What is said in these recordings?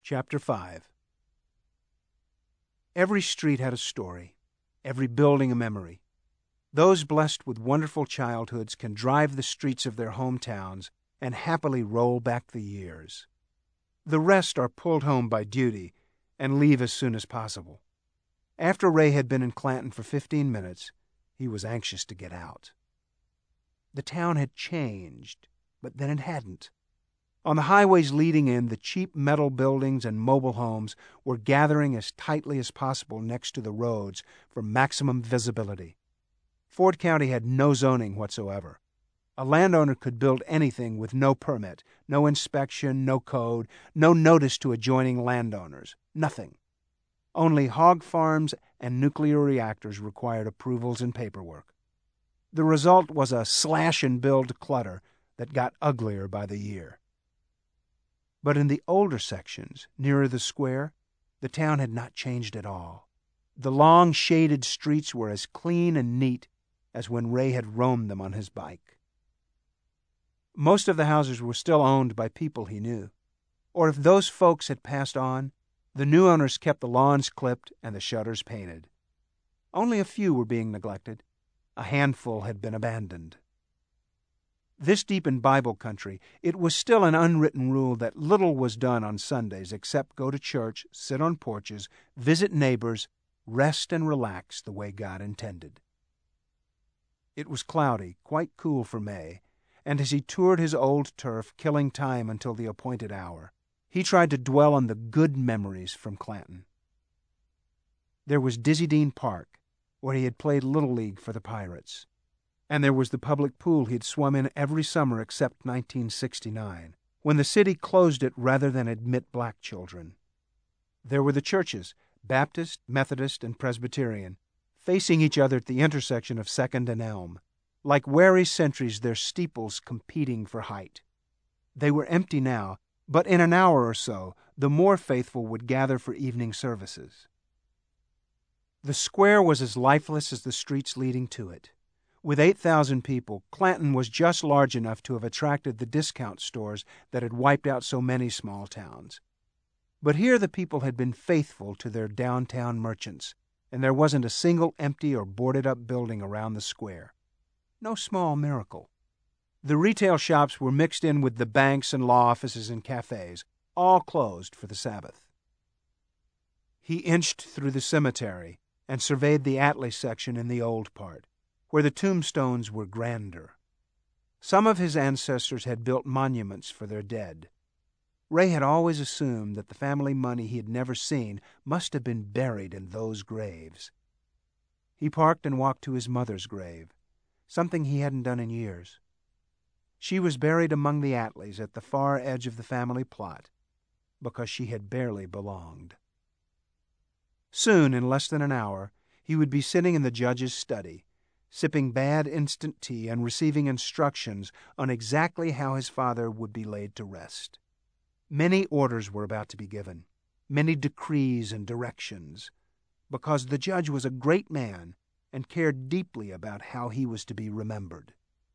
Chapter 5. Every street had a story, every building a memory. Those blessed with wonderful childhoods can drive the streets of their hometowns and happily roll back the years. The rest are pulled home by duty and leave as soon as possible. After Ray had been in Clanton for 15 minutes, he was anxious to get out. The town had changed, but then it hadn't. On the highways leading in, the cheap metal buildings and mobile homes were gathering as tightly as possible next to the roads for maximum visibility. Ford County had no zoning whatsoever. A landowner could build anything with no permit, no inspection, no code, no notice to adjoining landowners. Nothing. Only hog farms and nuclear reactors required approvals and paperwork. The result was a slash-and-build clutter that got uglier by the year. But in the older sections, nearer the square, the town had not changed at all. The long, shaded streets were as clean and neat as when Ray had roamed them on his bike. Most of the houses were still owned by people he knew, or if those folks had passed on, the new owners kept the lawns clipped and the shutters painted. Only a few were being neglected. A handful had been abandoned. This deep in Bible country, it was still an unwritten rule that little was done on Sundays except go to church, sit on porches, visit neighbors, rest and relax the way God intended. It was cloudy, quite cool for May, and as he toured his old turf, killing time until the appointed hour, he tried to dwell on the good memories from Clanton. There was Dizzy Dean Park, where he had played Little League for the Pirates. And there was the public pool he had swum in every summer except 1969, when the city closed it rather than admit black children. There were the churches, Baptist, Methodist, and Presbyterian, facing each other at the intersection of 2nd and Elm, like wary sentries, their steeples competing for height. They were empty now, but in an hour or so the more faithful would gather for evening services. The square was as lifeless as the streets leading to it. With 8,000 people, Clanton was just large enough to have attracted the discount stores that had wiped out so many small towns. But here the people had been faithful to their downtown merchants, and there wasn't a single empty or boarded-up building around the square. No small miracle. The retail shops were mixed in with the banks and law offices and cafes, all closed for the Sabbath. He inched through the cemetery and surveyed the Atlee section in the old part, where the tombstones were grander. Some of his ancestors had built monuments for their dead. Ray had always assumed that the family money he had never seen must have been buried in those graves. He parked and walked to his mother's grave, something he hadn't done in years. She was buried among the Atlees at the far edge of the family plot, because she had barely belonged. Soon, in less than an hour, he would be sitting in the judge's study, sipping bad instant tea and receiving instructions on exactly how his father would be laid to rest. Many orders were about to be given, many decrees and directions, because the judge was a great man and cared deeply about how he was to be remembered.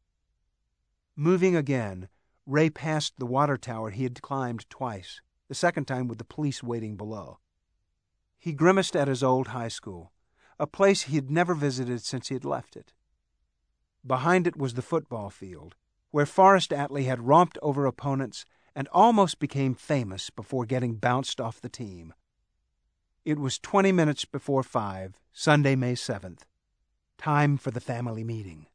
Moving again, Ray passed the water tower he had climbed twice, the second time with the police waiting below. He grimaced at his old high school, a place he had never visited since he had left it. Behind it was the football field, where Forrest Atlee had romped over opponents and almost became famous before getting bounced off the team. It was 20 minutes before 5, Sunday, May 7th. Time for the family meeting.